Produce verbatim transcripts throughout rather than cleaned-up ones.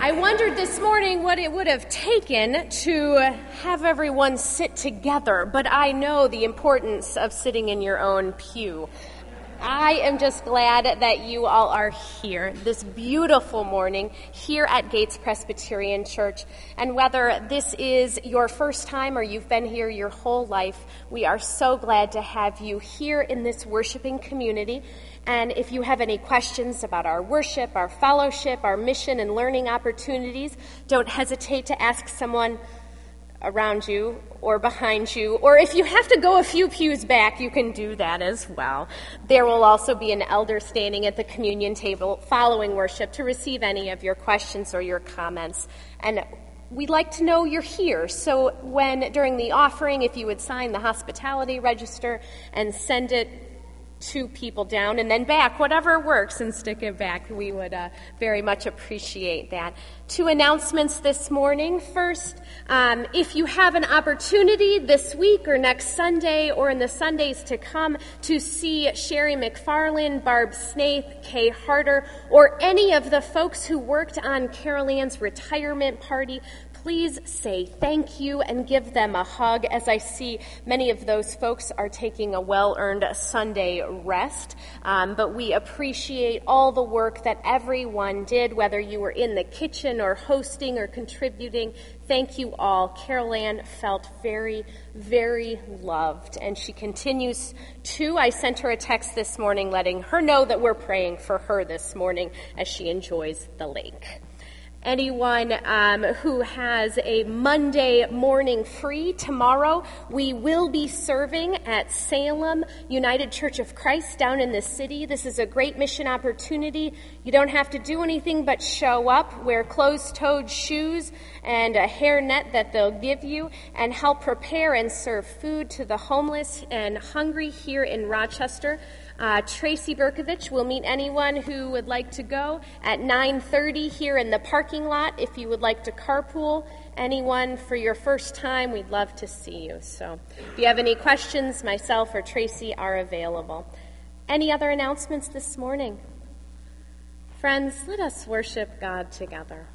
I wondered this morning what it would have taken to have everyone sit together, but I know the importance of sitting in your own pew. I am just glad that you all are here this beautiful morning here at Gates Presbyterian Church. And whether this is your first time or you've been here your whole life, we are so glad to have you here in this worshiping community. And if you have any questions about our worship, our fellowship, our mission and learning opportunities, don't hesitate to ask someone around you or behind you, or if you have to go a few pews back, you can do that as well. There will also be an elder standing at the communion table following worship to receive any of your questions or your comments. And we'd like to know you're here, so when, during the offering, if you would sign the hospitality register and send it two people down and then back, whatever works, and stick it back. We would uh, very much appreciate that. Two announcements this morning. First, um, if you have an opportunity this week or next Sunday or in the Sundays to come to see Sherry McFarland, Barb Snaith, Kay Harder, or any of the folks who worked on Carol Ann's retirement party, please say thank you and give them a hug, as I see many of those folks are taking a well-earned Sunday rest. Um, but we appreciate all the work that everyone did, whether you were in the kitchen or hosting or contributing. Thank you all. Carol Ann felt very, very loved, and she continues to. I sent her a text this morning letting her know that we're praying for her this morning as she enjoys the lake. Anyone um, who has a Monday morning free tomorrow, we will be serving at Salem United Church of Christ down in the city. This is a great mission opportunity. You don't have to do anything but show up, wear closed-toed shoes and a hairnet that they'll give you, and help prepare and serve food to the homeless and hungry here in Rochester. Uh, Tracy Berkovich will meet anyone who would like to go at nine thirty here in the parking lot. If you would like to carpool, anyone for your first time, we'd love to see you. So if you have any questions, myself or Tracy are available. Any other announcements this morning? Friends, let us worship God together.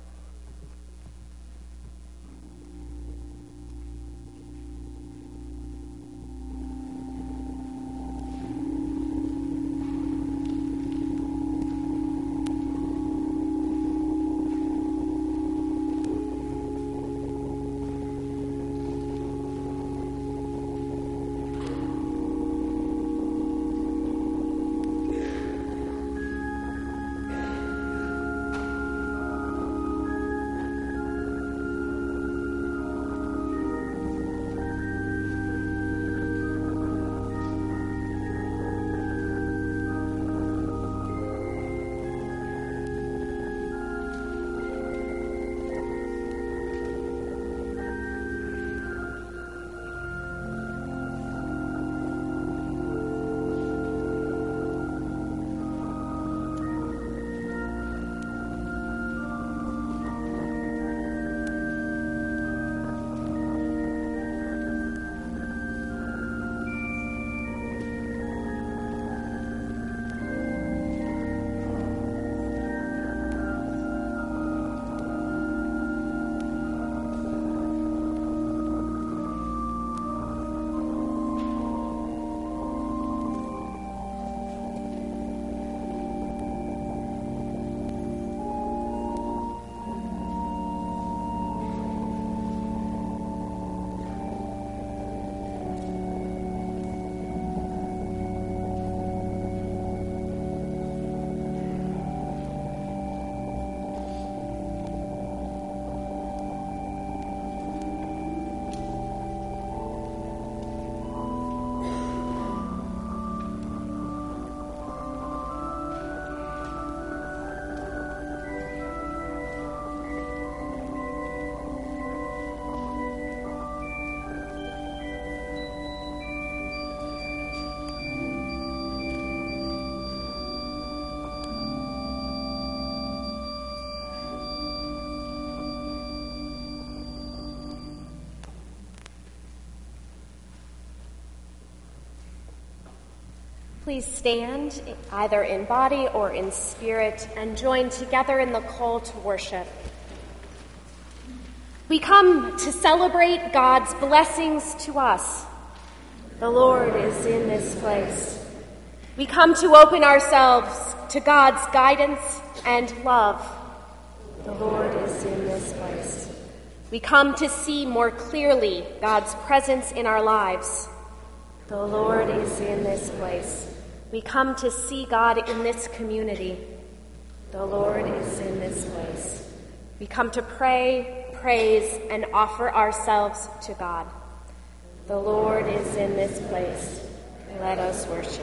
Please stand, either in body or in spirit, and join together in the call to worship. We come to celebrate God's blessings to us. The Lord is in this place. We come to open ourselves to God's guidance and love. The Lord is in this place. We come to see more clearly God's presence in our lives. The Lord is in this place. We come to see God in this community. The Lord is in this place. We come to pray, praise, and offer ourselves to God. The Lord is in this place. Let us worship.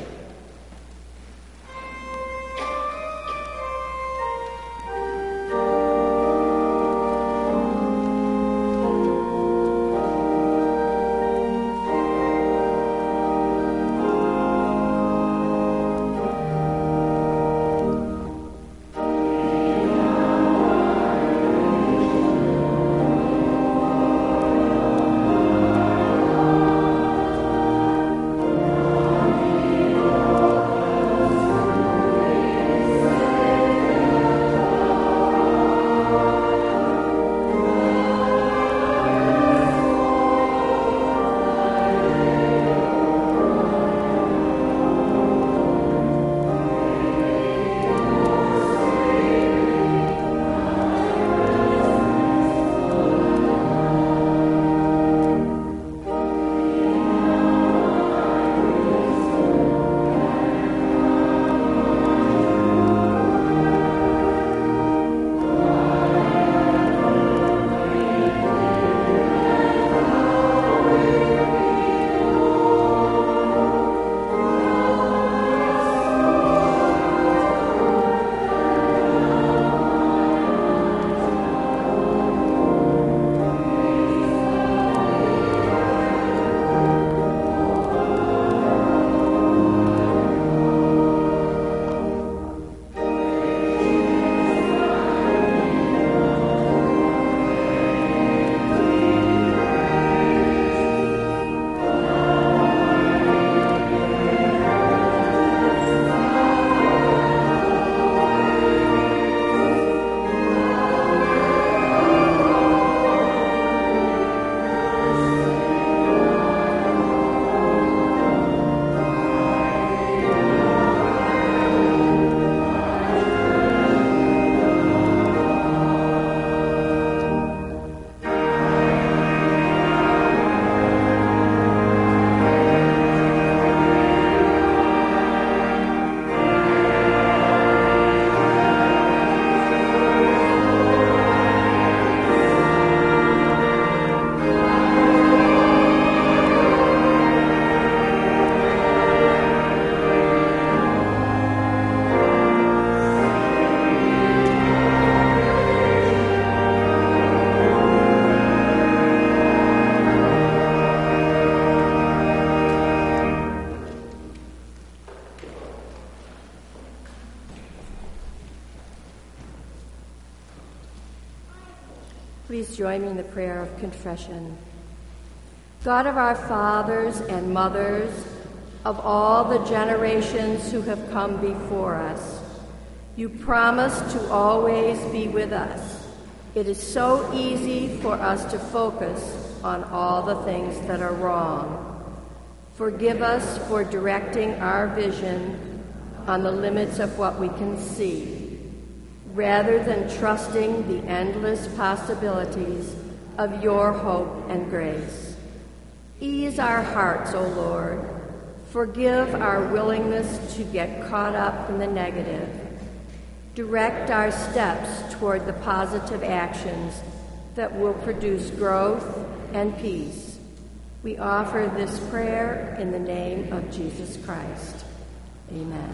Please join me in the prayer of confession. God of our fathers and mothers, of all the generations who have come before us, you promise to always be with us. It is so easy for us to focus on all the things that are wrong. Forgive us for directing our vision on the limits of what we can see, rather than trusting the endless possibilities of your hope and grace. Ease our hearts, O Lord. Forgive our willingness to get caught up in the negative. Direct our steps toward the positive actions that will produce growth and peace. We offer this prayer in the name of Jesus Christ. Amen.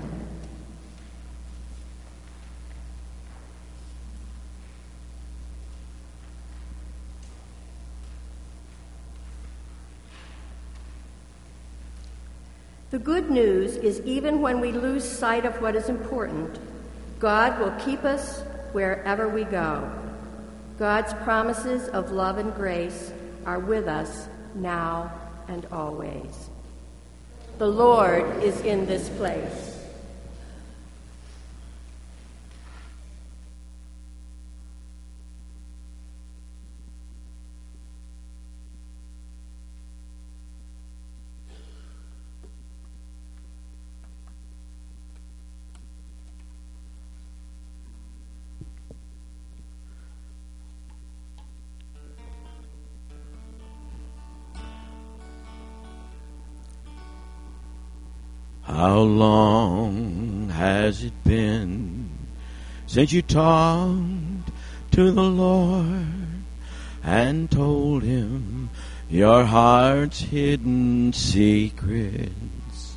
The good news is even when we lose sight of what is important, God will keep us wherever we go. God's promises of love and grace are with us now and always. The Lord is in this place. How long has it been since you talked to the Lord and told him your heart's hidden secrets?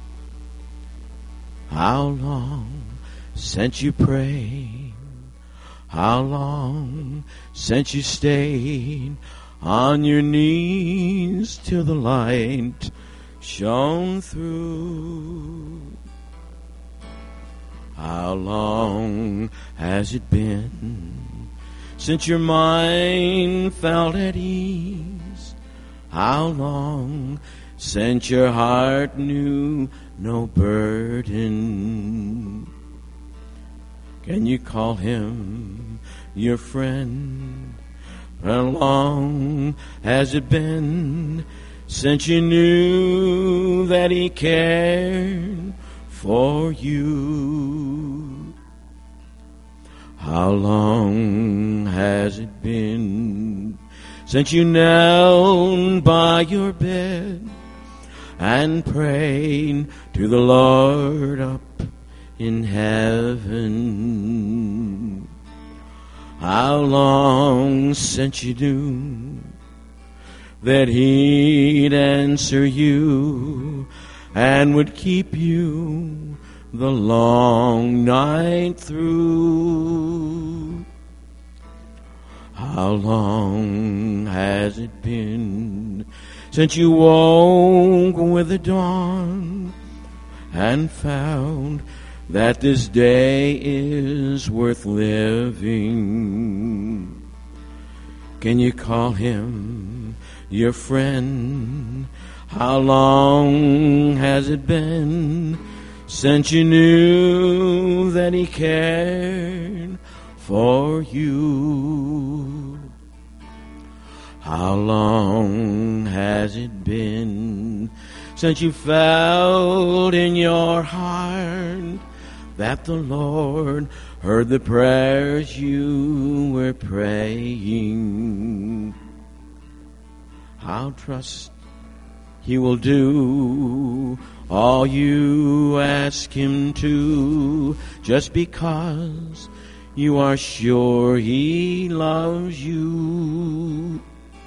How long since you prayed? How long since you stayed on your knees till the light shone through? How long has it been since your mind felt at ease? How long since your heart knew no burden? Can you call him your friend? How long has it been since you knew that he cared for you? How long has it been since you knelt by your bed and prayed to the Lord up in heaven? How long since you knew that he'd answer you and would keep you the long night through? How long has it been since you woke with the dawn and found that this day is worth living? Can you call him your friend? How long has it been since you knew that he cared for you? How long has it been since you felt in your heart that the Lord heard the prayers you were praying? I'll trust he will do all you ask him to, just because you are sure he loves you.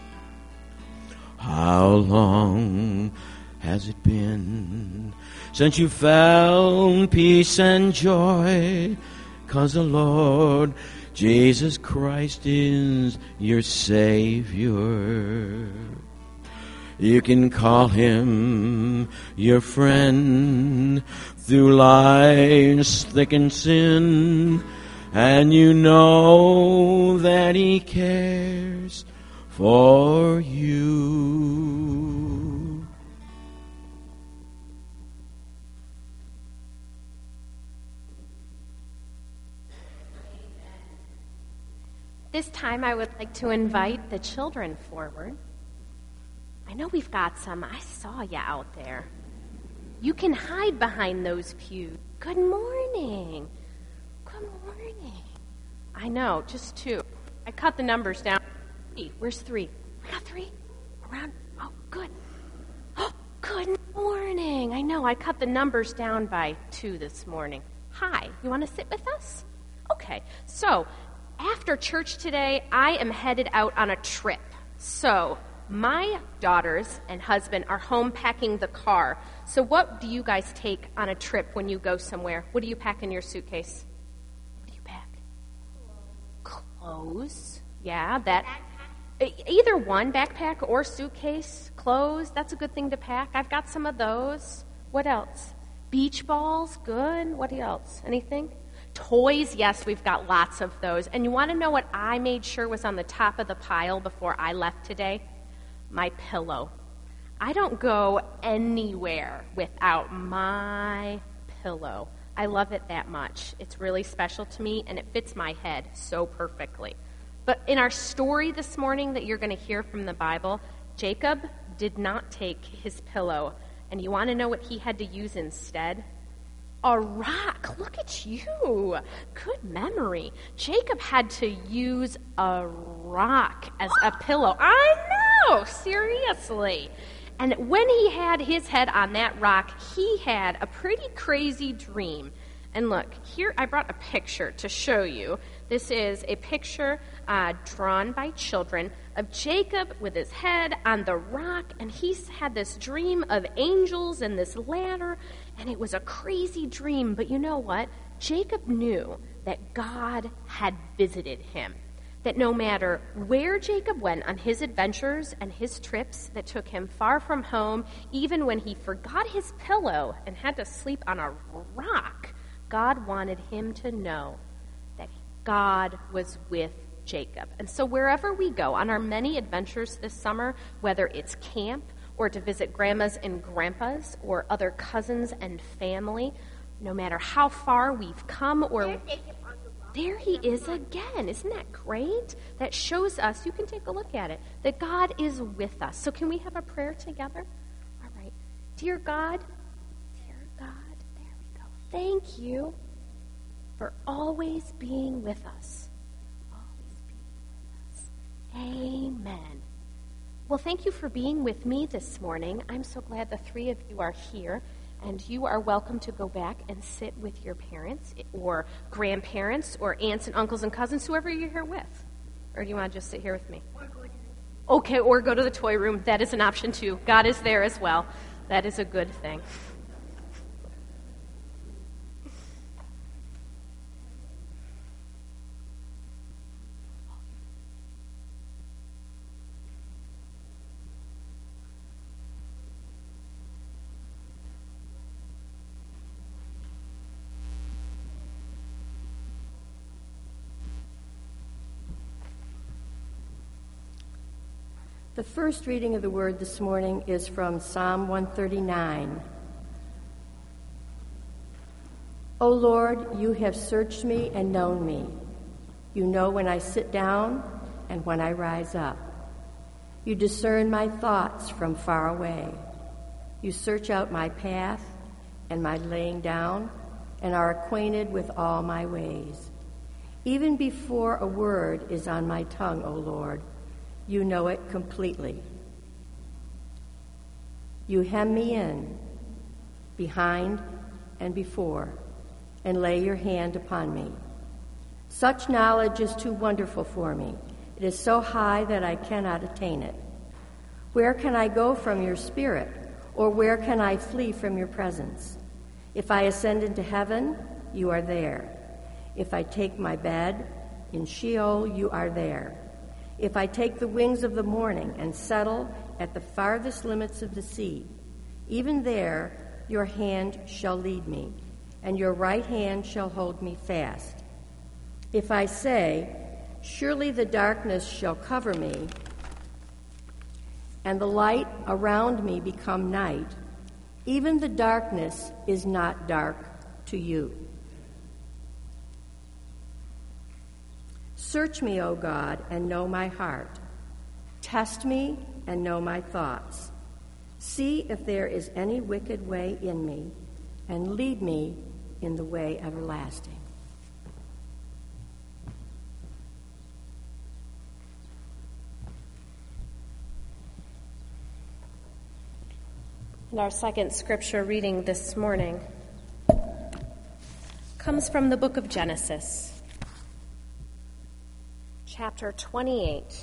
How long has it been since you found peace and joy? 'Cause the Lord Jesus Christ is your Savior. You can call him your friend through life's thickened sin, and you know that he cares for you. This time I would like to invite the children forward. I know we've got some. I saw you out there. You can hide behind those pews. Good morning. Good morning. I know, just two. I cut the numbers down. Where's three? We got three? Around? Oh, good. Oh, good morning. I know, I cut the numbers down by two this morning. Hi, you want to sit with us? Okay, so after church today, I am headed out on a trip. So my daughters and husband are home packing the car. So what do you guys take on a trip when you go somewhere? What do you pack in your suitcase? What do you pack? Clothes. Yeah, that. Either one, backpack or suitcase. Clothes, that's a good thing to pack. I've got some of those. What else? Beach balls, good. What else? Anything? Toys, yes, we've got lots of those. And you want to know what I made sure was on the top of the pile before I left today? My pillow. I don't go anywhere without my pillow. I love it that much. It's really special to me, and it fits my head so perfectly. But in our story this morning that you're going to hear from the Bible, Jacob did not take his pillow. And you want to know what he had to use instead? A rock. Look at you. Good memory. Jacob had to use a rock as a pillow. I know, seriously. And when he had his head on that rock, he had a pretty crazy dream. And look, here I brought a picture to show you. This is a picture uh, drawn by children of Jacob with his head on the rock, and he's had this dream of angels and this ladder, and it was a crazy dream. But you know what? Jacob knew that God had visited him, that no matter where Jacob went on his adventures and his trips that took him far from home, even when he forgot his pillow and had to sleep on a rock, God wanted him to know that God was with Jacob. And so wherever we go on our many adventures this summer, whether it's camp or to visit grandmas and grandpas or other cousins and family, no matter how far we've come or... There he is again. Isn't that great? That shows us, you can take a look at it, that God is with us. So can we have a prayer together? All right. Dear God, dear God, there we go. Thank you for always being with us. Always being with us. Amen. Well, thank you for being with me this morning. I'm so glad the three of you are here. And you are welcome to go back and sit with your parents or grandparents or aunts and uncles and cousins, whoever you're here with. Or do you want to just sit here with me? Okay, or go to the toy room. That is an option too. God is there as well. That is a good thing. The first reading of the Word this morning is from Psalm one thirty-nine. O Lord, you have searched me and known me. You know when I sit down and when I rise up. You discern my thoughts from far away. You search out my path and my laying down and are acquainted with all my ways. Even before a word is on my tongue, O Lord, you know it completely. You hem me in, behind and before, and lay your hand upon me. Such knowledge is too wonderful for me. It is so high that I cannot attain it. Where can I go from your spirit, or where can I flee from your presence? If I ascend into heaven, you are there. If I take my bed in Sheol, you are there. If I take the wings of the morning and settle at the farthest limits of the sea, even there your hand shall lead me, and your right hand shall hold me fast. If I say, surely the darkness shall cover me, and the light around me become night, even the darkness is not dark to you. Search me, O God, and know my heart. Test me and know my thoughts. See if there is any wicked way in me, and lead me in the way everlasting. And our second scripture reading this morning comes from the book of Genesis, chapter twenty-eight.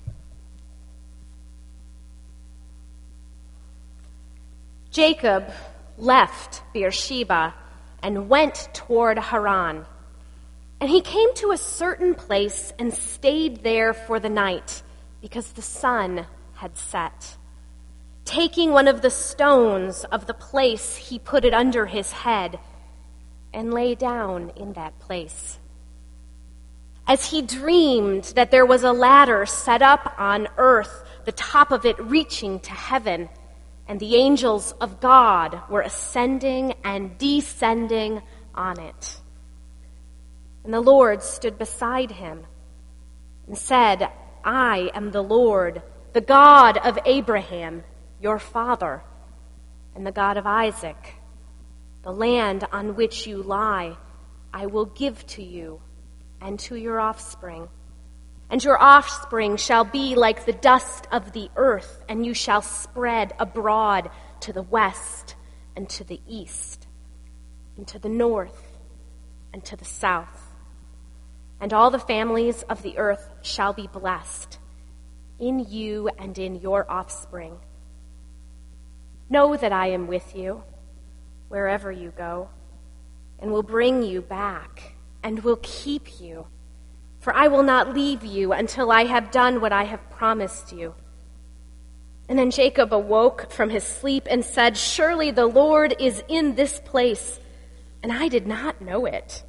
Jacob left Beersheba and went toward Haran. And he came to a certain place and stayed there for the night, because the sun had set. Taking one of the stones of the place, he put it under his head and lay down in that place. As he dreamed that there was a ladder set up on earth, the top of it reaching to heaven, and the angels of God were ascending and descending on it. And the Lord stood beside him and said, I am the Lord, the God of Abraham, your father, and the God of Isaac. The land on which you lie, I will give to you and to your offspring. And your offspring shall be like the dust of the earth, and you shall spread abroad to the west and to the east, and to the north and to the south. And all the families of the earth shall be blessed in you and in your offspring. Know that I am with you wherever you go, and will bring you back, and will keep you. For I will not leave you until I have done what I have promised you. And then Jacob awoke from his sleep and said, surely the Lord is in this place, and I did not know it.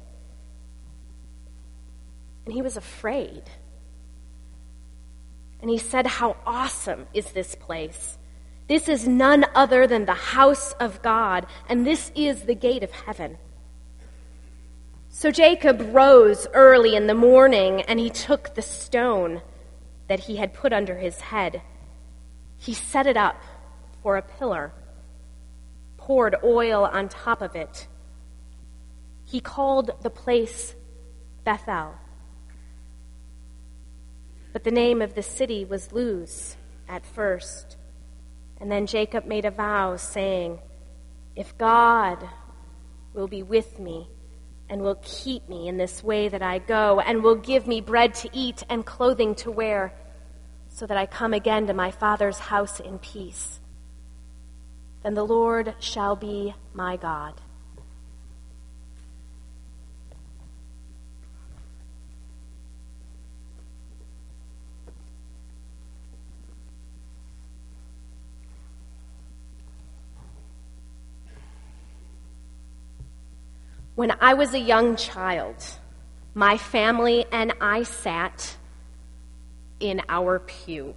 And he was afraid. And he said, how awesome is this place! This is none other than the house of God, and this is the gate of heaven. So Jacob rose early in the morning, and he took the stone that he had put under his head. He set it up for a pillar, poured oil on top of it. He called the place Bethel. But the name of the city was Luz at first. And then Jacob made a vow, saying, if God will be with me and will keep me in this way that I go, and will give me bread to eat and clothing to wear, so that I come again to my father's house in peace, then the Lord shall be my God. When I was a young child, my family and I sat in our pew.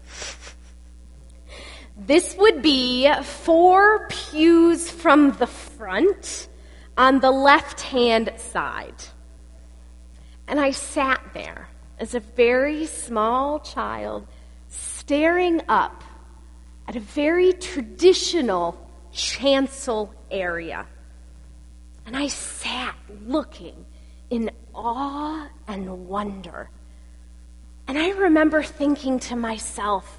This would be four pews from the front on the left-hand side. And I sat there as a very small child, staring up at a very traditional chancel area. And I sat looking in awe and wonder. And I remember thinking to myself,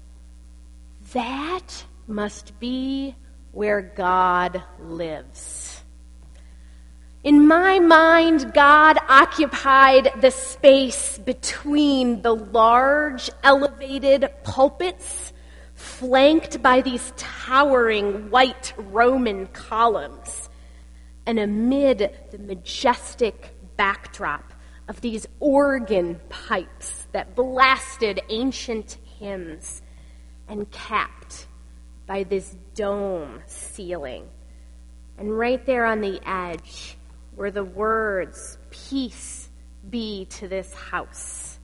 that must be where God lives. In my mind, God occupied the space between the large elevated pulpits flanked by these towering white Roman columns, and amid the majestic backdrop of these organ pipes that blasted ancient hymns, and capped by this dome ceiling. And right there on the edge were the words, peace be to this house.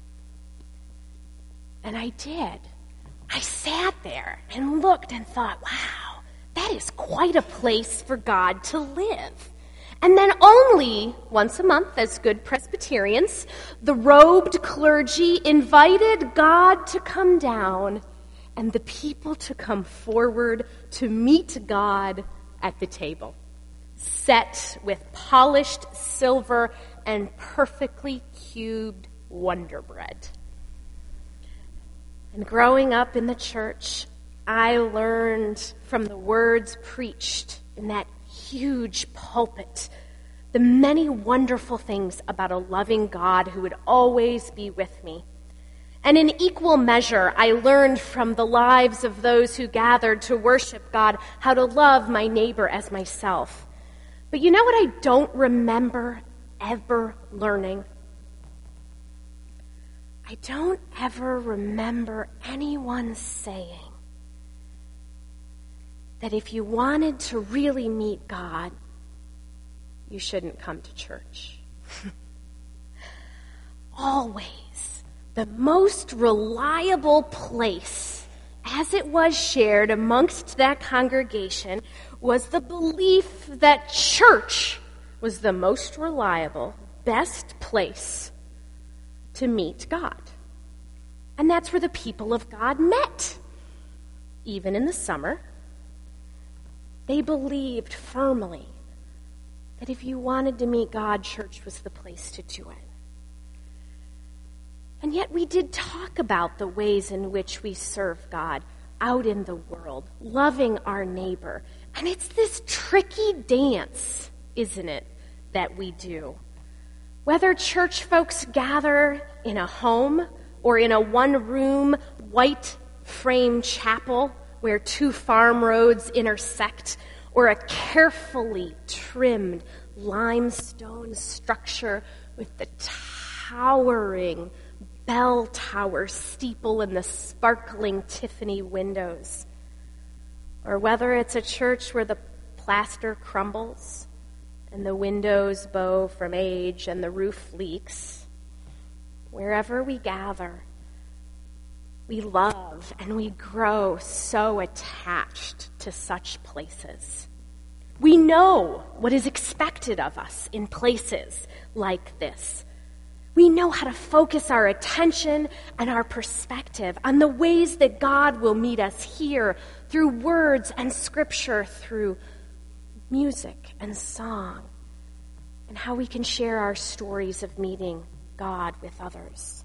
And I did. I sat there and looked and thought, wow, that is quite a place for God to live. And then only once a month, as good Presbyterians, the robed clergy invited God to come down and the people to come forward to meet God at the table, set with polished silver and perfectly cubed Wonder Bread. And growing up in the church, I learned from the words preached in that huge pulpit the many wonderful things about a loving God who would always be with me. And in equal measure, I learned from the lives of those who gathered to worship God how to love my neighbor as myself. But you know what I don't remember ever learning? I don't ever remember anyone saying that if you wanted to really meet God, you shouldn't come to church. Always. The most reliable place, as it was shared amongst that congregation, was the belief that church was the most reliable, best place to meet God. And that's where the people of God met. Even in the summer, they believed firmly that if you wanted to meet God, church was the place to do it. And And yet we did talk about the ways in which we serve God out in the world, loving our neighbor. And it's this tricky dance, isn't it, that we do. Whether church folks gather in a home or in a one-room, white-frame chapel where two farm roads intersect, or a carefully trimmed limestone structure with the towering bell tower steeple and the sparkling Tiffany windows, or whether it's a church where the plaster crumbles and the windows bow from age and the roof leaks, wherever we gather, we love and we grow so attached to such places. We know what is expected of us in places like this. We know how to focus our attention and our perspective on the ways that God will meet us here through words and scripture, through music and song, and how we can share our stories of meeting God with others.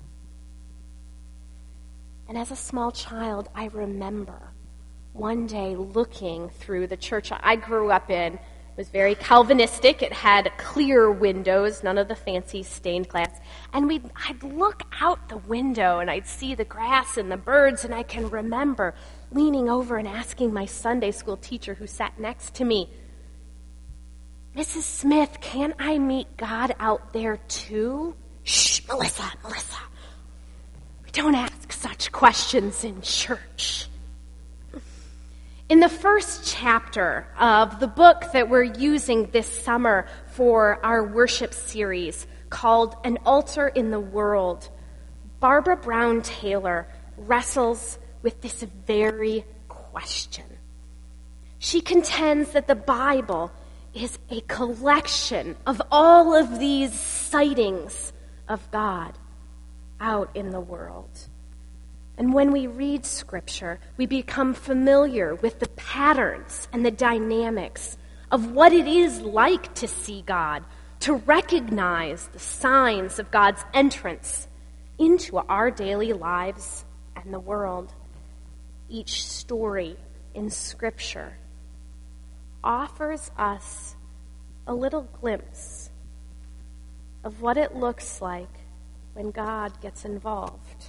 And as a small child, I remember one day looking through the church I grew up in. It was very Calvinistic. It had clear windows, none of the fancy stained glass. And we'd, I'd look out the window and I'd see the grass and the birds, and I can remember leaning over and asking my Sunday school teacher who sat next to me, "Missus Smith, can I meet God out there too?" "Shh, Melissa, Melissa. We don't ask such questions in church." In the first chapter of the book that we're using this summer for our worship series called An Altar in the World, Barbara Brown Taylor wrestles with this very question. She contends that the Bible is a collection of all of these sightings of God out in the world. And when we read Scripture, we become familiar with the patterns and the dynamics of what it is like to see God, to recognize the signs of God's entrance into our daily lives and the world. Each story in Scripture offers us a little glimpse of what it looks like when God gets involved.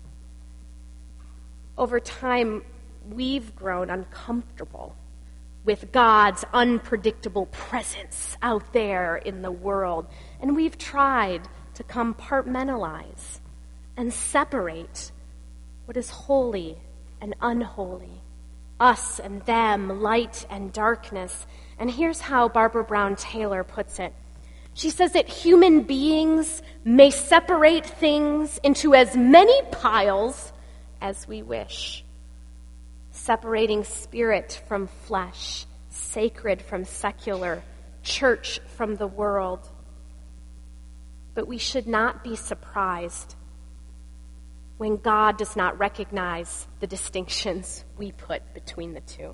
Over time, we've grown uncomfortable with God's unpredictable presence out there in the world, and we've tried to compartmentalize and separate what is holy and unholy, us and them, light and darkness. And here's how Barbara Brown Taylor puts it. She says that human beings may separate things into as many piles as we wish, separating spirit from flesh, sacred from secular, church from the world. But we should not be surprised when God does not recognize the distinctions we put between the two.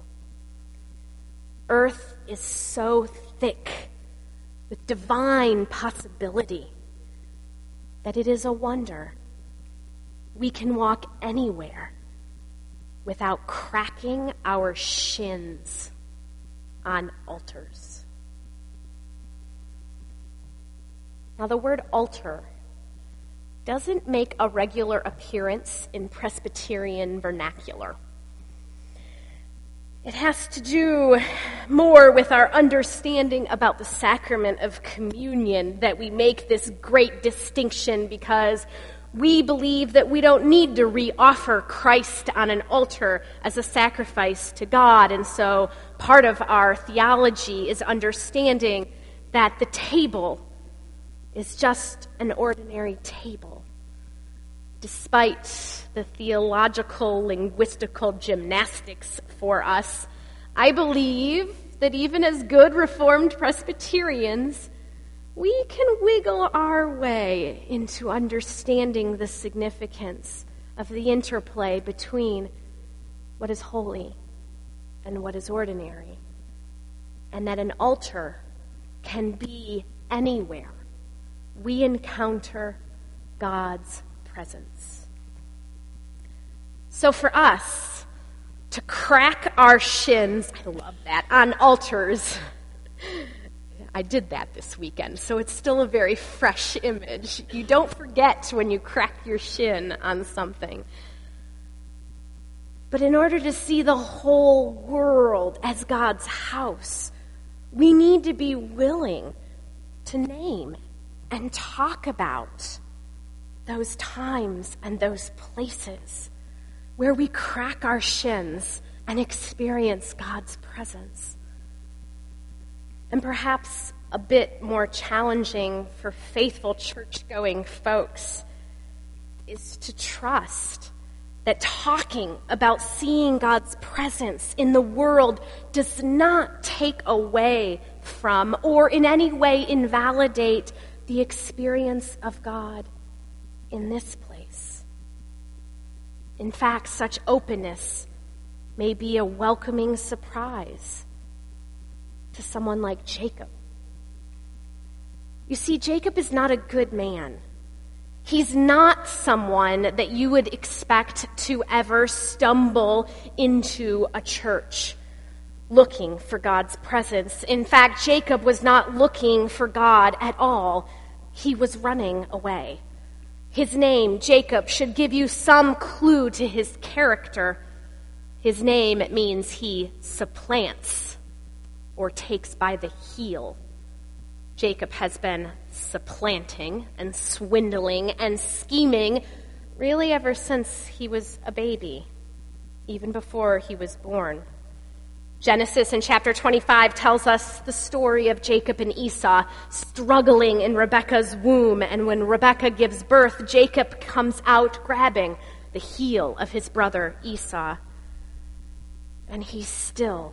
Earth is so thick with divine possibility that it is a wonder we can walk anywhere without cracking our shins on altars. Now, the word altar doesn't make a regular appearance in Presbyterian vernacular. It has to do more with our understanding about the sacrament of communion, that we make this great distinction because we believe that we don't need to re-offer Christ on an altar as a sacrifice to God. And so part of our theology is understanding that the table is just an ordinary table. Despite the theological, linguistical gymnastics for us, I believe that even as good Reformed Presbyterians, we can wiggle our way into understanding the significance of the interplay between what is holy and what is ordinary, and that an altar can be anywhere we encounter God's presence. So for us to crack our shins, I love that, on altars, I did that this weekend, so it's still a very fresh image. You don't forget when you crack your shin on something. But in order to see the whole world as God's house, we need to be willing to name and talk about those times and those places where we crack our shins and experience God's presence. And perhaps a bit more challenging for faithful church-going folks is to trust that talking about seeing God's presence in the world does not take away from or in any way invalidate the experience of God in this place. In fact, such openness may be a welcoming surprise to someone like Jacob. You see, Jacob is not a good man. He's not someone that you would expect to ever stumble into a church looking for God's presence. In fact, Jacob was not looking for God at all. He was running away. His name, Jacob, should give you some clue to his character. His name means he supplants or takes by the heel. Jacob has been supplanting and swindling and scheming really ever since he was a baby, even before he was born. Genesis in chapter twenty-five tells us the story of Jacob and Esau struggling in Rebekah's womb, and when Rebekah gives birth, Jacob comes out grabbing the heel of his brother Esau, and he's still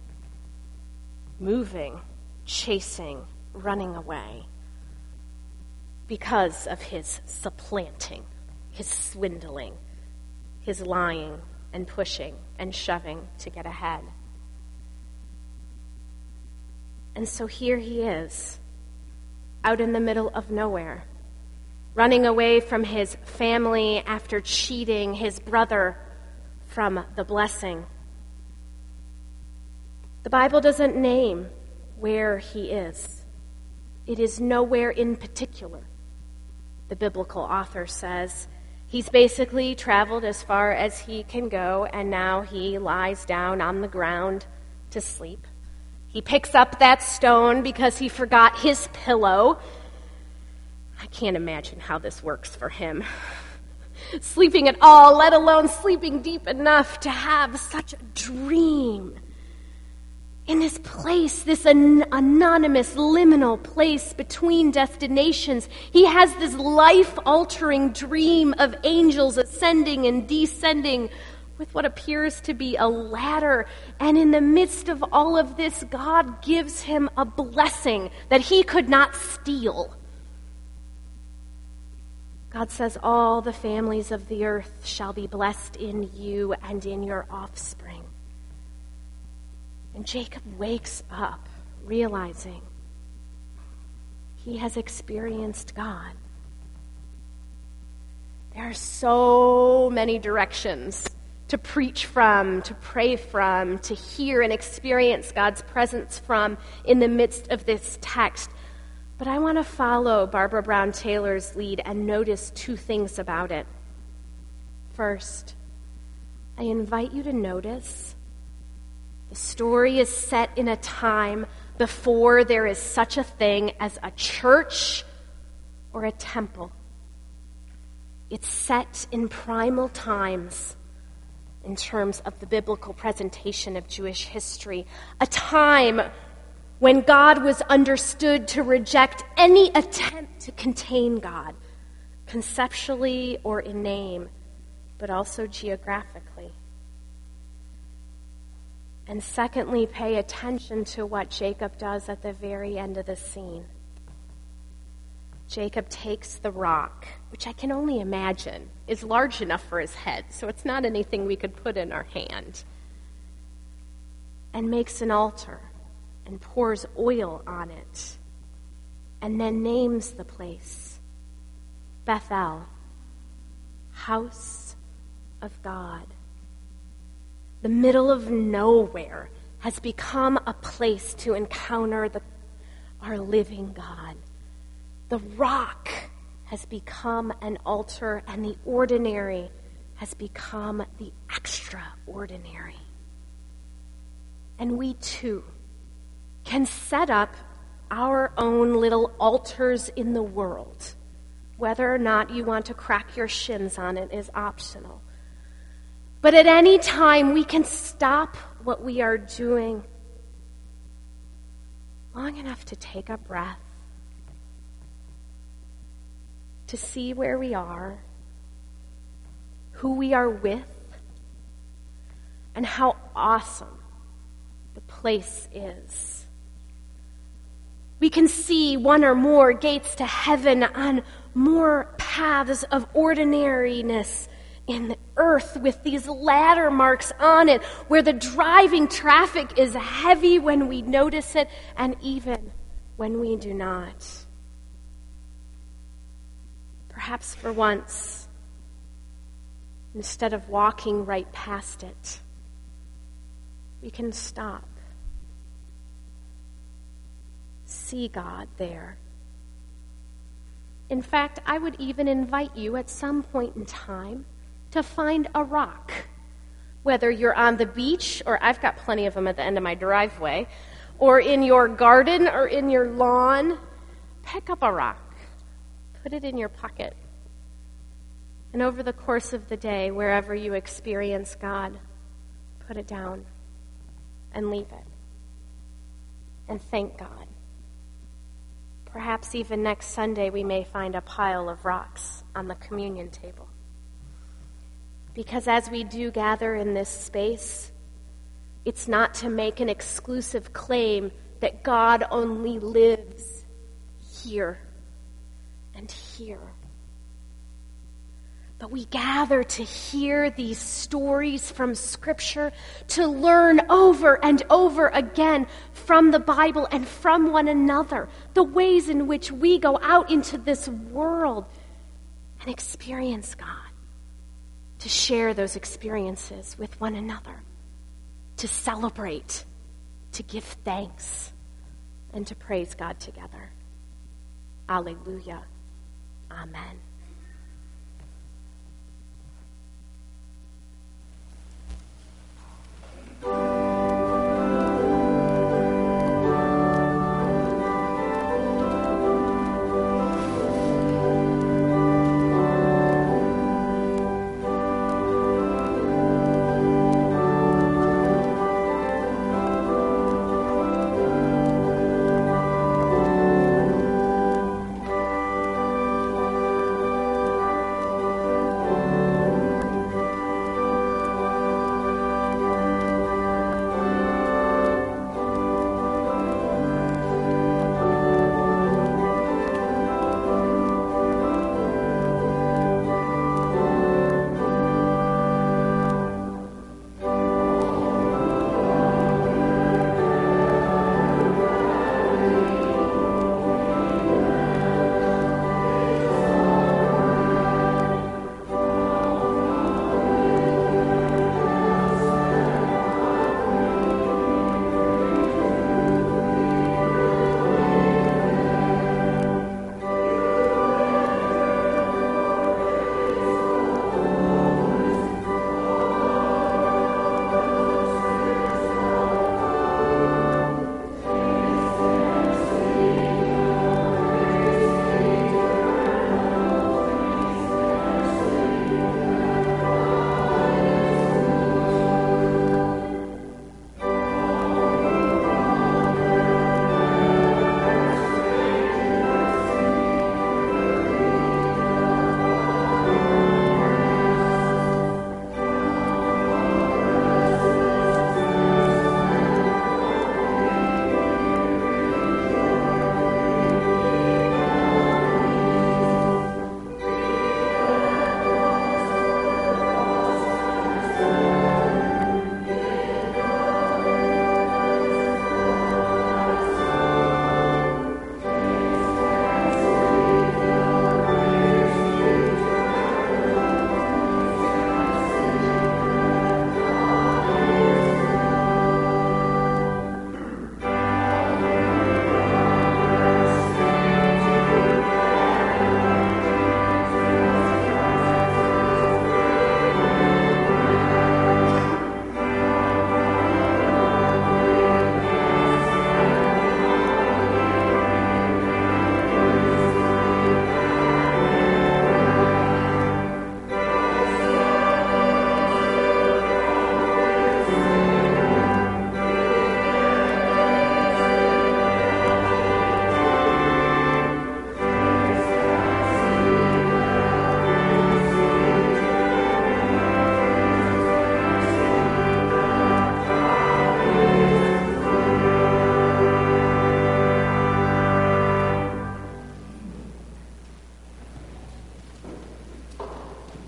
moving, chasing, running away because of his supplanting, his swindling, his lying and pushing and shoving to get ahead. And so here he is, out in the middle of nowhere, running away from his family after cheating his brother from the blessing. The Bible doesn't name where he is. It is nowhere in particular. The biblical author says he's basically traveled as far as he can go, and now he lies down on the ground to sleep. He picks up that stone because he forgot his pillow. I can't imagine how this works for him. Sleeping at all, let alone sleeping deep enough to have such a dream. In this place, this an- anonymous liminal place between destinations, he has this life-altering dream of angels ascending and descending with what appears to be a ladder. And in the midst of all of this, God gives him a blessing that he could not steal. God says, all the families of the earth shall be blessed in you and in your offspring. And Jacob wakes up realizing he has experienced God. There are so many directions to preach from, to pray from, to hear and experience God's presence from in the midst of this text. But I want to follow Barbara Brown Taylor's lead and notice two things about it. First, I invite you to notice the story is set in a time before there is such a thing as a church or a temple. It's set in primal times in terms of the biblical presentation of Jewish history, a time when God was understood to reject any attempt to contain God, conceptually or in name, but also geographically. And secondly, pay attention to what Jacob does at the very end of the scene. Jacob takes the rock, which I can only imagine is large enough for his head, so it's not anything we could put in our hand, and makes an altar and pours oil on it, and then names the place Bethel, house of God. The middle of nowhere has become a place to encounter the, our living God. The rock has become an altar, and the ordinary has become the extraordinary. And we too can set up our own little altars in the world. Whether or not you want to crack your shins on it is optional. But at any time, we can stop what we are doing long enough to take a breath, to see where we are, who we are with, and how awesome the place is. We can see one or more gates to heaven on more paths of ordinariness in the earth with these ladder marks on it, where the driving traffic is heavy when we notice it and even when we do not. Perhaps for once, instead of walking right past it, we can stop. See God there. In fact, I would even invite you at some point in time to find a rock. Whether you're on the beach, or I've got plenty of them at the end of my driveway, or in your garden or in your lawn, pick up a rock. Put it in your pocket. And over the course of the day, wherever you experience God, put it down and leave it. And thank God. Perhaps even next Sunday we may find a pile of rocks on the communion table. Because as we do gather in this space, it's not to make an exclusive claim that God only lives here and here. But we gather to hear these stories from Scripture, to learn over and over again from the Bible and from one another the ways in which we go out into this world and experience God, to share those experiences with one another, to celebrate, to give thanks, and to praise God together. Alleluia. Amen.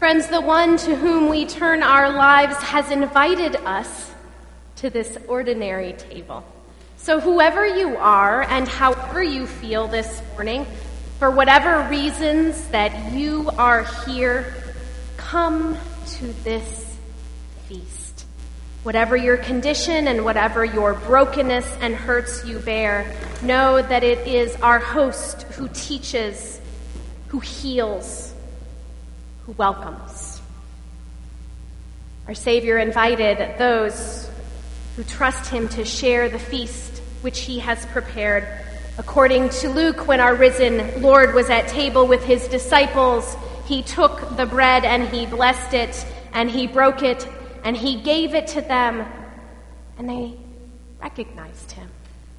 Friends, the one to whom we turn our lives has invited us to this ordinary table. So whoever you are and however you feel this morning, for whatever reasons that you are here, come to this feast. Whatever your condition and whatever your brokenness and hurts you bear, know that it is our host who teaches, who heals, who welcomes. Our Savior invited those who trust him to share the feast which he has prepared. According to Luke, when our risen Lord was at table with his disciples, he took the bread and he blessed it and he broke it and he gave it to them, and they recognized him.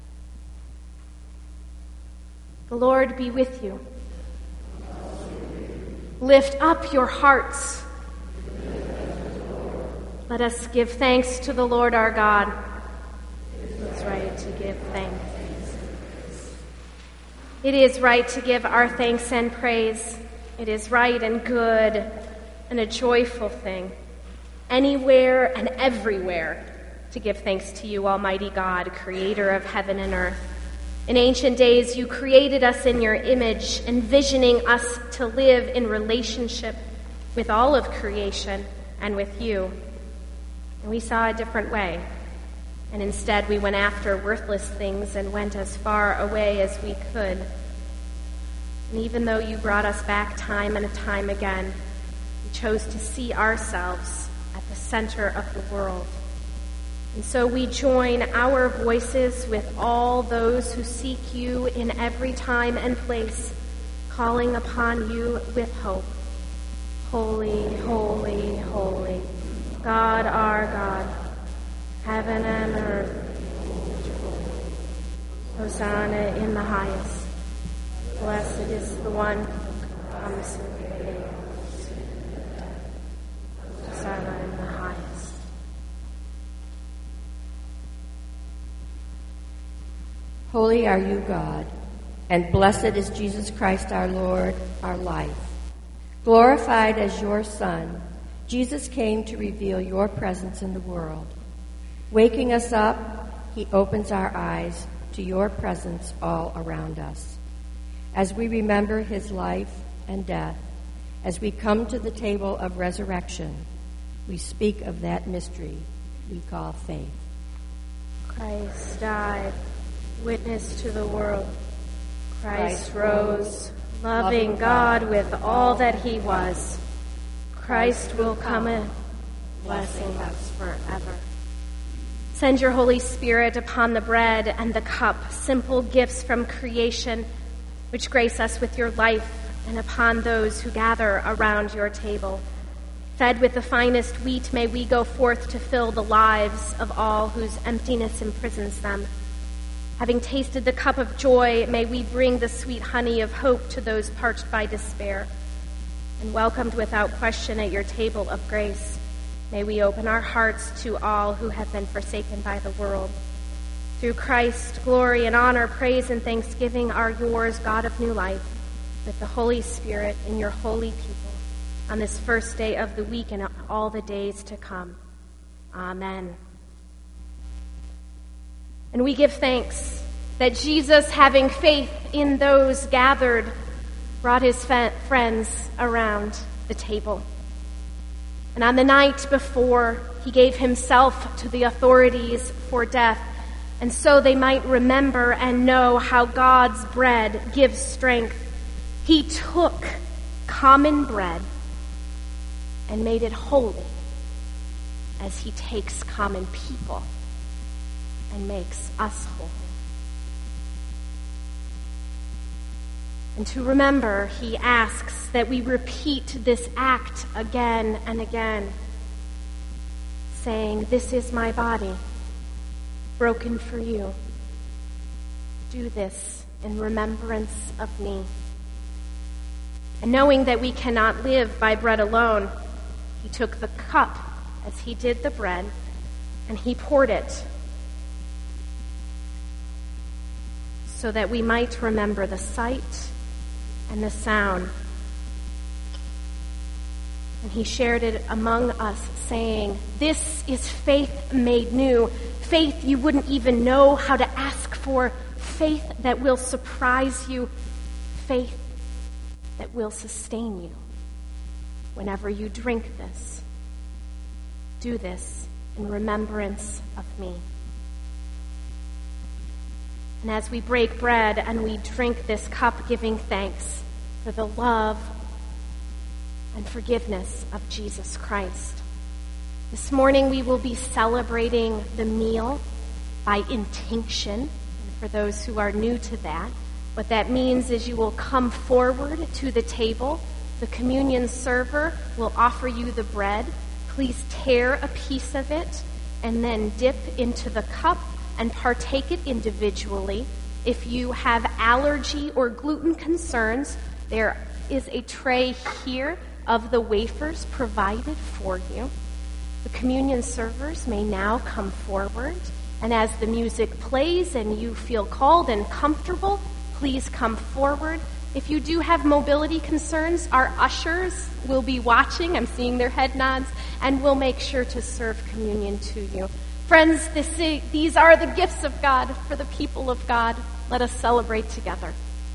The Lord be with you. Lift up your hearts. Let us give thanks to the Lord our God. It's right to give thanks. It is right to give our thanks and praise. It is right and good and a joyful thing, anywhere and everywhere, to give thanks to you, Almighty God, creator of heaven and earth. In ancient days, you created us in your image, envisioning us to live in relationship with all of creation and with you. And we saw a different way. And instead, we went after worthless things and went as far away as we could. And even though you brought us back time and time again, we chose to see ourselves at the center of the world. And so we join our voices with all those who seek you in every time and place, calling upon you with hope. Holy, holy, holy, God our God, heaven and earth. Hosanna in the highest. Blessed is the one who comes in the name of Jesus. Hosanna in the highest. Holy are you, God, and blessed is Jesus Christ our Lord, our life. Glorified as your Son, Jesus came to reveal your presence in the world. Waking us up, he opens our eyes to your presence all around us. As we remember his life and death, as we come to the table of resurrection, we speak of that mystery we call faith. Christ died, witness to the world. Christ rose, loving God with all that he was. Christ will come in, blessing us forever. Send your Holy Spirit upon the bread and the cup, simple gifts from creation, which grace us with your life, and upon those who gather around your table. Fed with the finest wheat, may we go forth to fill the lives of all whose emptiness imprisons them. Having tasted the cup of joy, may we bring the sweet honey of hope to those parched by despair. And welcomed without question at your table of grace, may we open our hearts to all who have been forsaken by the world. Through Christ, glory and honor, praise and thanksgiving are yours, God of new life, with the Holy Spirit in your holy people, on this first day of the week and all the days to come. Amen. And we give thanks that Jesus, having faith in those gathered, brought his fa- friends around the table. And on the night before, he gave himself to the authorities for death, and so they might remember and know how God's bread gives strength. He took common bread and made it holy, as he takes common people and makes us holy. And to remember, he asks that we repeat this act again and again, saying, "This is my body, broken for you. Do this in remembrance of me." And knowing that we cannot live by bread alone, he took the cup as he did the bread, and he poured it so that we might remember the sight and the sound And he shared it among us, saying, "This is faith made new, faith you wouldn't even know how to ask for, faith that will surprise you, faith that will sustain you. Whenever you drink this, do this in remembrance of me." And as we break bread and we drink this cup, giving thanks for the love and forgiveness of Jesus Christ. This morning we will be celebrating the meal by intinction. And for those who are new to that, what that means is you will come forward to the table. The communion server will offer you the bread. Please tear a piece of it and then dip into the cup and partake it individually. If you have allergy or gluten concerns, there is a tray here of the wafers provided for you. The communion servers may now come forward, and as the music plays and you feel called and comfortable, please come forward. If you do have mobility concerns, our ushers will be watching. I'm seeing their head nods, and we'll make sure to serve communion to you. Friends, this, these are the gifts of God for the people of God. Let us celebrate together.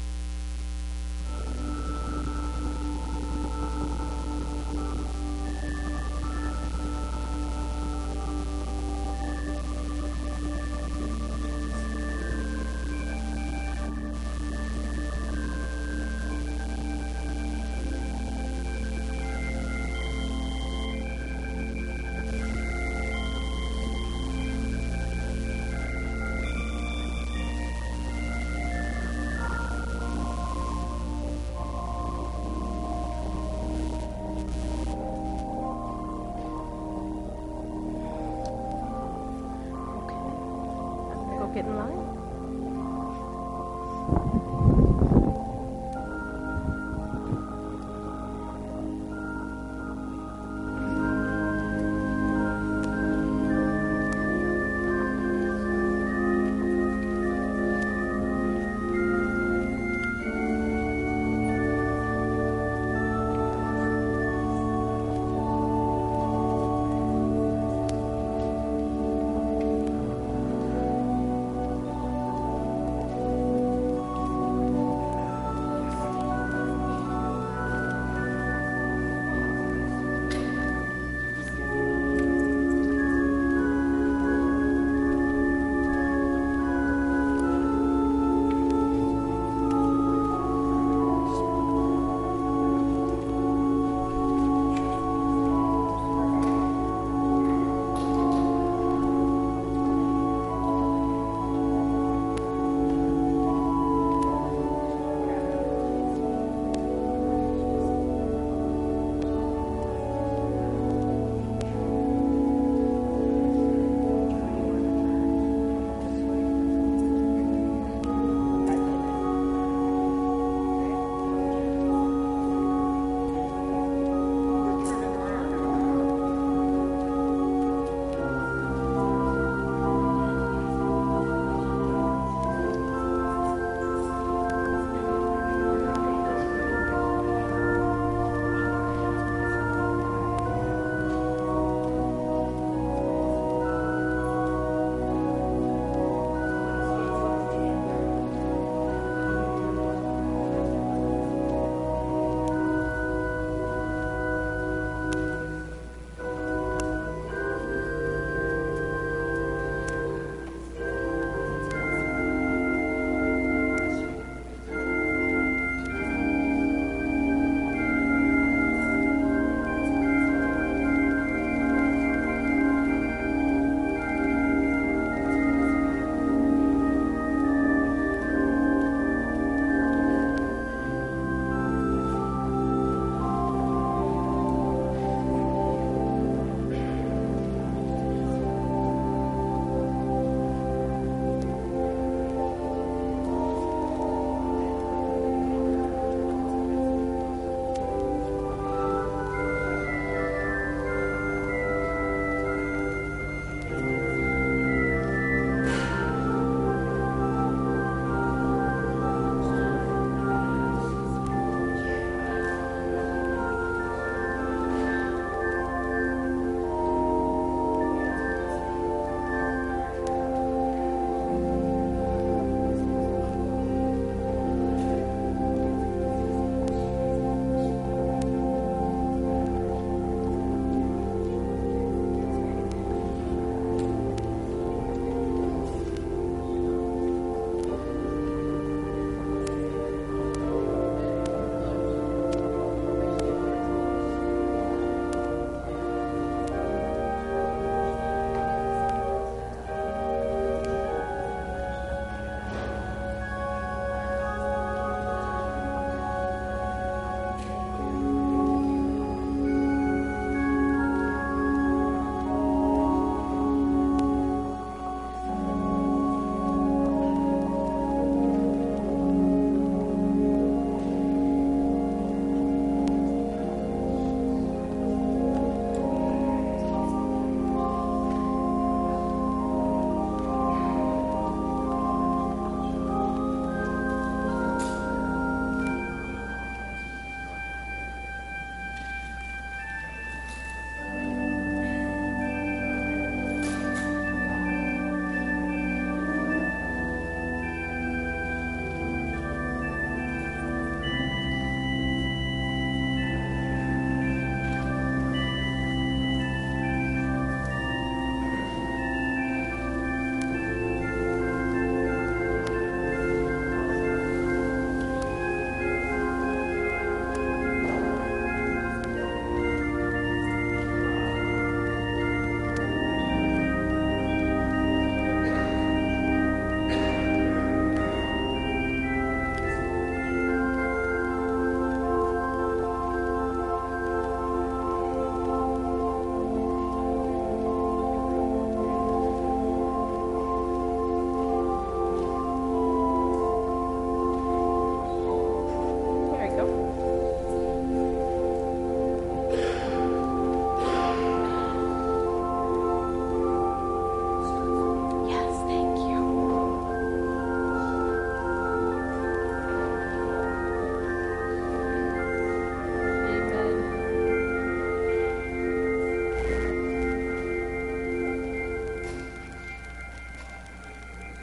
Get in line.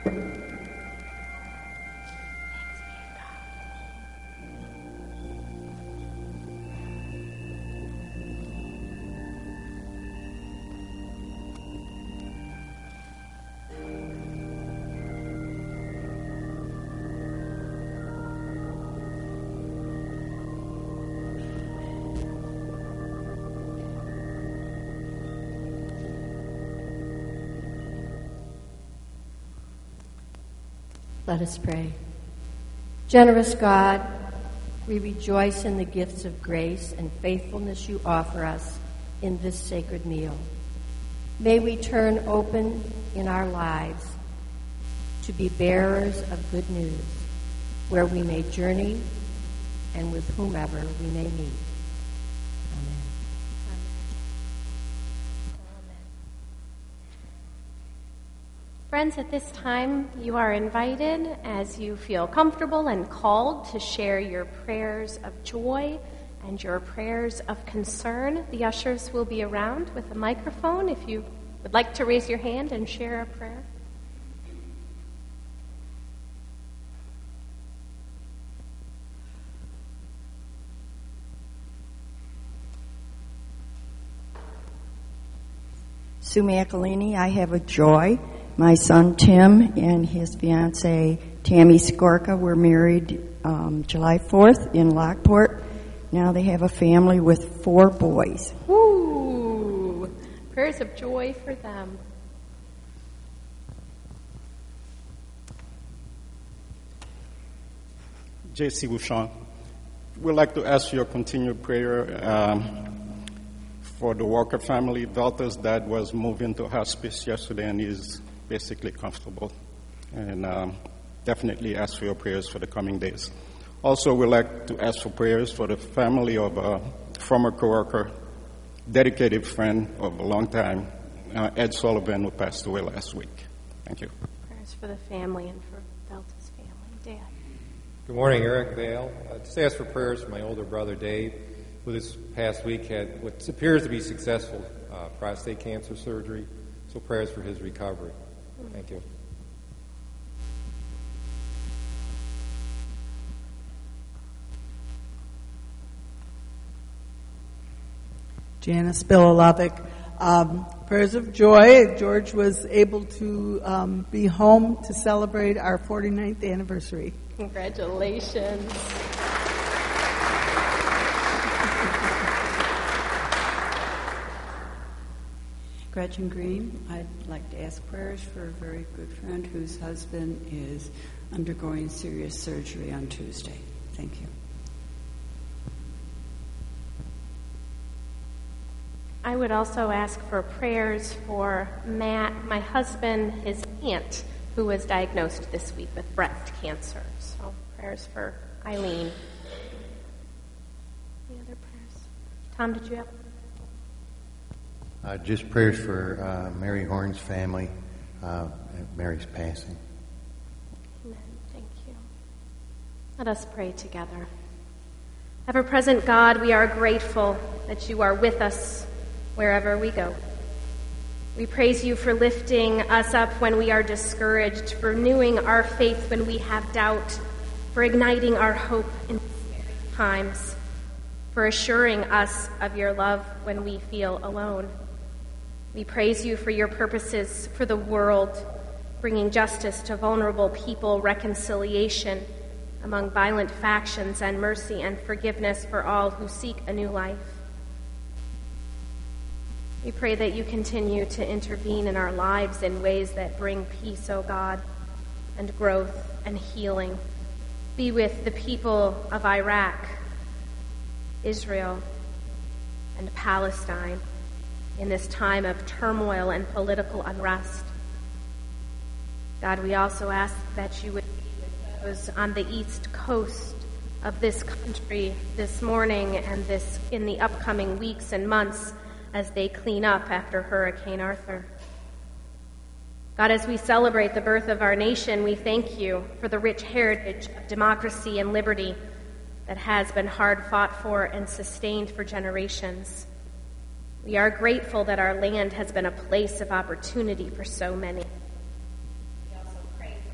Let us pray. Generous God, we rejoice in the gifts of grace and faithfulness you offer us in this sacred meal. May we turn open in our lives to be bearers of good news, where we may journey and with whomever we may meet. Amen. Friends, at this time, you are invited, as you feel comfortable and called, to share your prayers of joy and your prayers of concern. The ushers will be around with a microphone if you would like to raise your hand and share a prayer. Sue McElhaney, I have a joy. My son Tim and his fiancee Tammy Skorka were married um, July fourth in Lockport. Now they have a family with four boys. Ooh, prayers of joy for them. J C Bouchon, we'd like to ask your continued prayer um, for the Walker family. Walter's dad was moved into hospice yesterday and is basically comfortable. And um, definitely ask for your prayers for the coming days. Also, we'd like to ask for prayers for the family of a former coworker, dedicated friend of a long time, uh, Ed Sullivan, who passed away last week. Thank you. Prayers for the family and for Belta's family. Dad. Good morning, Eric Vale. Uh, just ask for prayers for my older brother Dave, who this past week had what appears to be successful uh, prostate cancer surgery. So prayers for his recovery. Thank you. Janice Bilalovic. Um, prayers of joy. George was able to um, be home to celebrate our forty-ninth anniversary. Congratulations. Gretchen Green, I'd like to ask prayers for a very good friend whose husband is undergoing serious surgery on Tuesday. Thank you. I would also ask for prayers for Matt, my husband, his aunt, who was diagnosed this week with breast cancer. So prayers for Eileen. Any other prayers? Tom, did you have? Uh, just prayers for uh, Mary Horn's family, uh, at Mary's passing. Amen. Thank you. Let us pray together. Ever-present God, we are grateful that you are with us wherever we go. We praise you for lifting us up when we are discouraged, for renewing our faith when we have doubt, for igniting our hope in times, for assuring us of your love when we feel alone. We praise you for your purposes for the world, bringing justice to vulnerable people, reconciliation among violent factions, and mercy and forgiveness for all who seek a new life. We pray that you continue to intervene in our lives in ways that bring peace, O God, and growth and healing. Be with the people of Iraq, Israel, and Palestine in this time of turmoil and political unrest. God, we also ask that you would be with those on the east coast of this country this morning and this in the upcoming weeks and months as they clean up after Hurricane Arthur. God, as we celebrate the birth of our nation, we thank you for the rich heritage of democracy and liberty that has been hard fought for and sustained for generations. We are grateful that our land has been a place of opportunity for so many. We also pray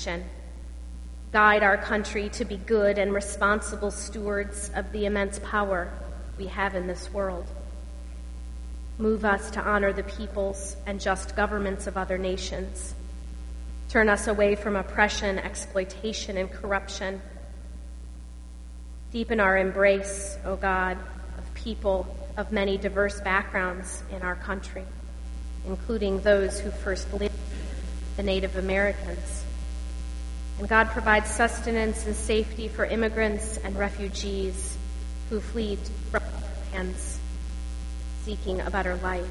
connection. Guide our country to be good and responsible stewards of the immense power we have in this world. Move us to honor the peoples and just governments of other nations. Turn us away from oppression, exploitation, and corruption. Deepen our embrace, O God, of people of many diverse backgrounds in our country, including those who first lived, the Native Americans. And God provides sustenance and safety for immigrants and refugees who flee from other lands, seeking a better life.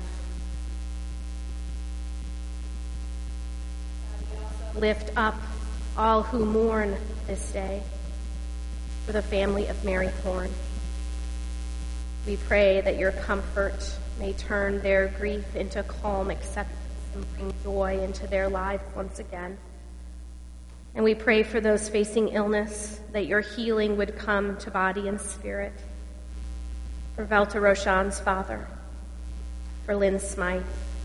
Lift up all who mourn this day for the family of Mary Horn. We pray that your comfort may turn their grief into calm acceptance and bring joy into their lives once again. And we pray for those facing illness, that your healing would come to body and spirit. For Velta Roshan's father, for Lynn Smythe.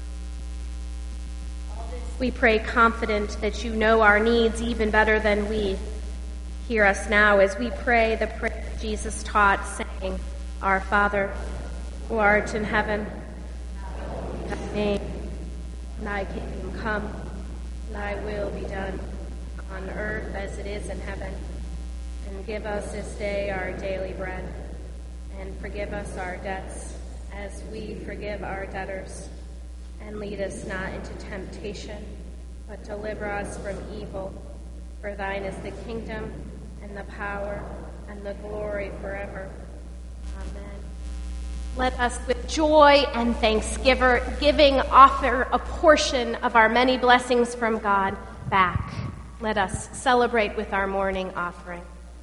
We pray confident that you know our needs even better than we. Hear us now as we pray the prayer Jesus taught, saying, Our Father, who art in heaven, thy name, thy kingdom come, thy will be done, on earth as it is in heaven. And give us this day our daily bread, and forgive us our debts, as we forgive our debtors. And lead us not into temptation, but deliver us from evil. For thine is the kingdom, and the power, and the glory forever. Amen. Let us with joy and thanksgiving offer a portion of our many blessings from God back. Let us celebrate with our morning offering.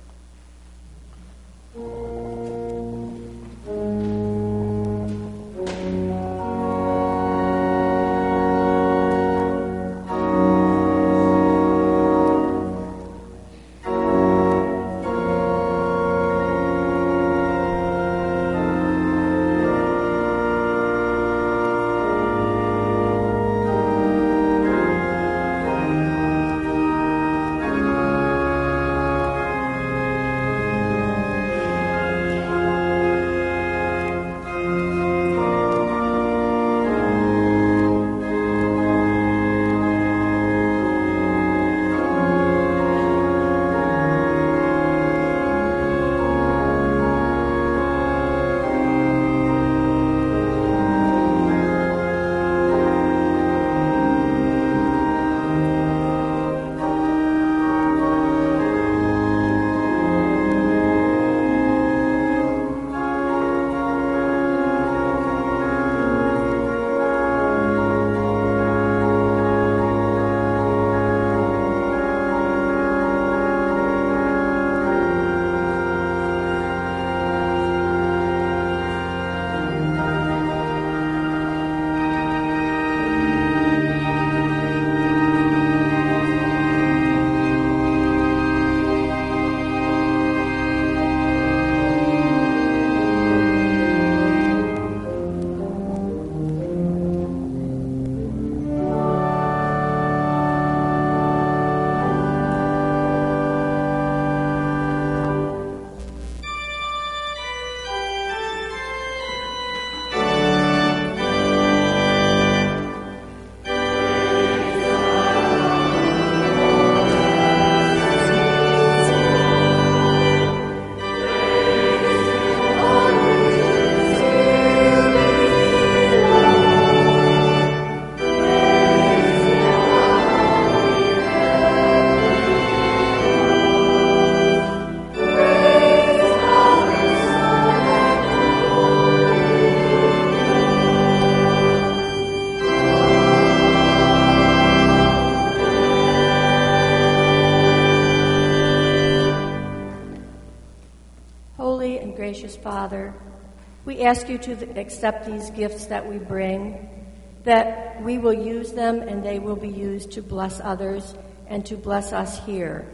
Father, we ask you to accept these gifts that we bring, that we will use them and they will be used to bless others and to bless us here.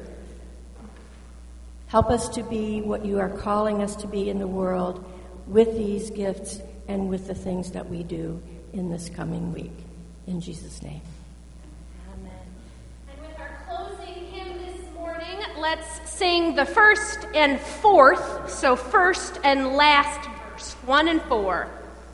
Help us to be what you are calling us to be in the world with these gifts and with the things that we do in this coming week. In Jesus' name. Amen. And with our closing hymn, let's sing the first and fourth, so first and last verse, one and four.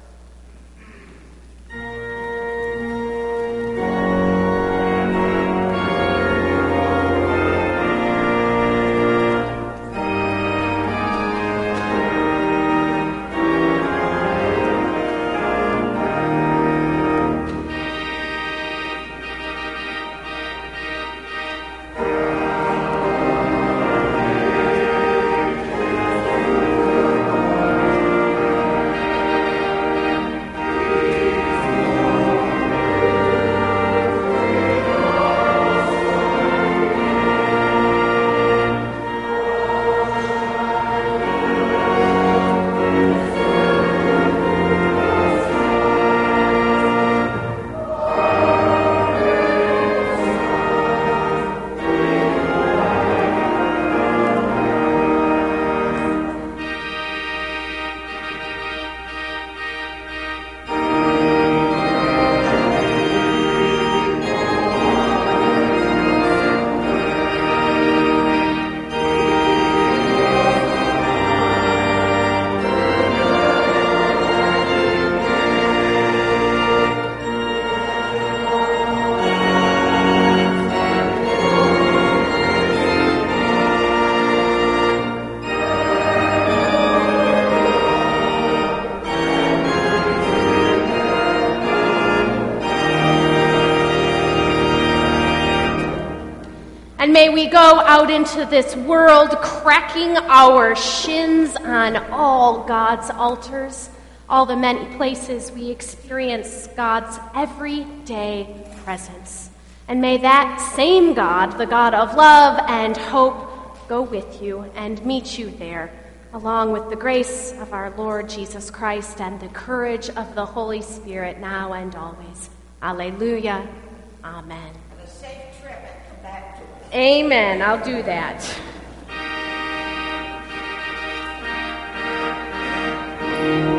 And may we go out into this world cracking our shins on all God's altars, all the many places we experience God's everyday presence. And may that same God, the God of love and hope, go with you and meet you there, along with the grace of our Lord Jesus Christ and the courage of the Holy Spirit now and always. Alleluia. Amen. Have a safe trip and come back to us. Amen. I'll do that.